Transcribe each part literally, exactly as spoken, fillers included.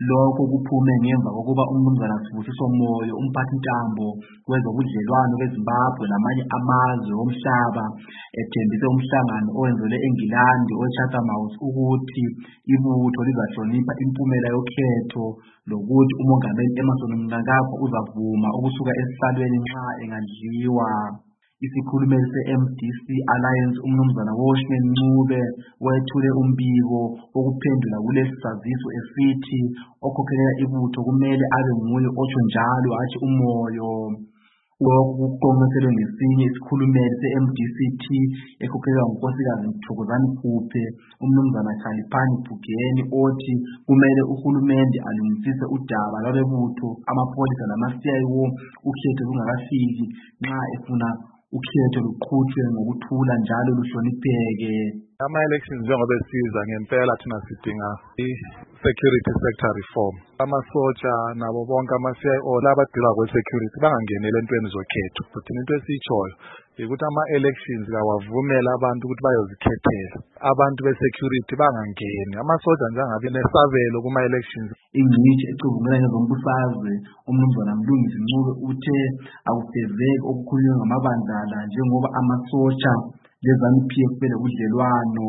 Lokho kuphume ngemva kokuba umnumzana Sibusiso Moyo, umphathintambo wezobudlelwano beZimbabwe namanye amazwe omhlaba, ethembise umhlangano owenzelwe eNgilandi weChatham House ukuthi ibutho lizahlonipha impumela yokhetho lokuthi uMongameli Emmerson Mnangagwa uzavuma ukusuka esihlalweni nxa engadliwa. Isikhulumeli se-M D C Alliance umnumzana Washington Ncube wethule umbiko wokuphendula kulesi saziso esithi okhokhelela ibutho kumele abe nguye otsho njalo hatshi uMoyo. Lokhu kuqonqoselwe ngesinye isikhulumeli se-M D C T ekhokhelwa ngunkosikazi Thokozani Phuphe, umnumzana Khaliphani Phugeni, othi kumele uhulumende alungisise udaba lwalebutho amapholisa nama-C I O ukhetho lungakafiki nxa efuna ukhetho luqhutshwe ngokuthula njalo luhlonipheke. Ama-elections njengoba esiza ngempela thina sidinga i-security sector reform. Amasotsha nabo bonke ama-C I O labadila kwe-security bangangenele entweni zokhetho. Thina into esiyitshoyo ukuthi ama-elections kawavumela abantu ukuthi bayozikhethela. Abantu be-security bangangeni. Amasotsha njengabe nesabelo kuma-elections. Ingcitshi ecubungela ngezombusazwe umnumzana Mlungisi Ncube uthe akufezeki okukhulunywe ngamabandlala njengoba amasotsha le-ZANU P F belobudlelwano.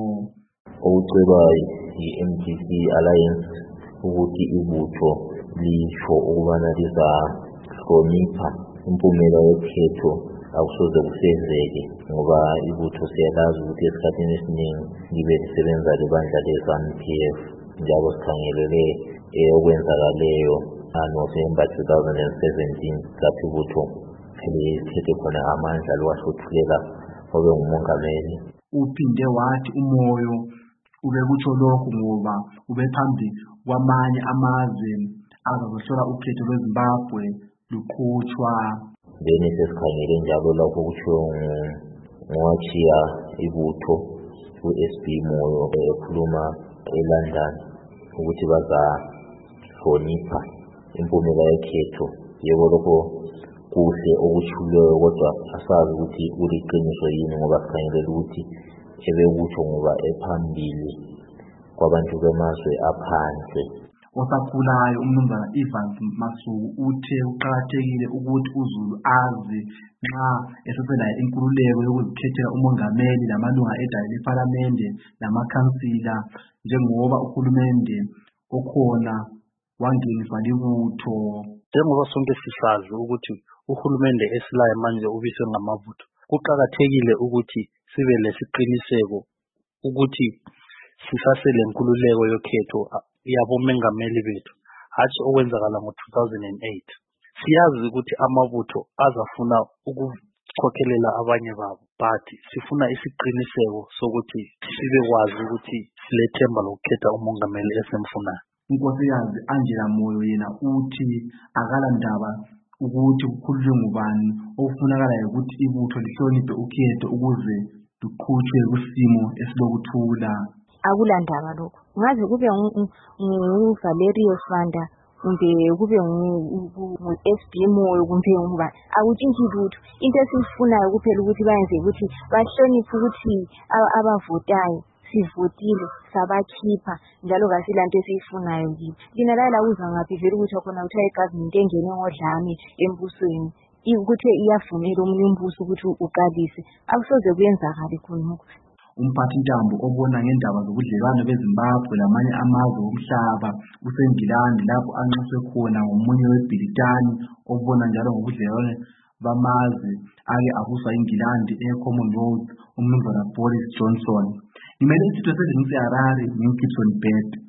Okuceba i-M D C Alliance ukuthi ibutho lisho ukubana lizahlonipha impumela yokhetho akusoze kufezeke ngoba ibutho siyalazi ukuthi esikhathini esiningi libe lisebenza libandla le-ZANU P F njalo sikhangelele okwenzakaleyo November two thousand seventeen lapho ibutho lithethe khona amandla liwahluthulela obe ngumongameli. Uphinde wathi uMoyo ubekutsho lokhu ngoba ube phambi kwamanye amazwe azazohlola ukhetho lweZimbabwe luqhutshwa. Bene sesikhangele njalo lapho kutshiwo ngowatshiya ibutho u-S B Moyo ekhuluma eLondon ukuthi bazahlonipha impumela yekhetho. Yebo lokho kuhle okutshileyo kodwa asazi ukuthi kuliqiniso yini ngoba sikhangelela ukuthi ebekutsho ngoba ephambili kwabantu bemazwe aphandle. Osakhulayo umnumzana Evans Masuku uthe uqakathekile ukuthi uZulu azi nxa eseselayo inkululeko yokuzikhethela umongameli lamalunga edale lePhalamende namakhansila njengoba uhulumende okhona wangeniswa libutho. Njengoba sonke sisazi ukuthi uhulumende esilayo manje ubiswe ngamabutho, kuqakathekile ukuthi sibe lesiqiniseko ukuthi sisasele inkululeko yokhetho yabomengameli bethu, hatshi okwenzakala ngo two thousand eight. Siyazi ukuthi amabutho azafuna ukukhokhelela abanye babo, but sifuna isiqiniseko sokuthi sibekwazi ukuthi silethemba lokukhetha umongameli esemfunayo. Unkosikazi Angela Moyo yena uthi akalandaba ukuthi kukhulunywe ngubani, okufunakalayo ukuthi ibutho lihloniphe ukhetho ukuze luqhutshwe kusimo esilokuthula. Akulandaba lokho. Ngaze kube ngu-Valerio Fanda kumbe kube ngu-S B Moyo kumbe ngubani, akutshintshi lutho. Into esiyifunayo kuphela ukuthi bayenze ukuthi bahloniphe ukuthi abavotayo sivotile sabakhipha njalo kasilanto esiyifunayo kibo. Lina la uza ngaphi vele ukuthi khona kuthiwa igovernment engene ngodlame embusweni ukuthi iyavumela omunye umbuso ukuthi uqalise, akusoze kuyenzakale khonokho. Umphathintambo obona ngendaba zobudlelwano beZimbabwe lamanye amazwe omhlaba useNgilandi lapho anxuswe khona ngomunye weBritani obona njalo ngobudlelwano bamazwe ake abuswa eNgilandi e-Commonwealth umnumzana Boris Johnson. Imele isitho sezingisi Harare, Gibson Bed.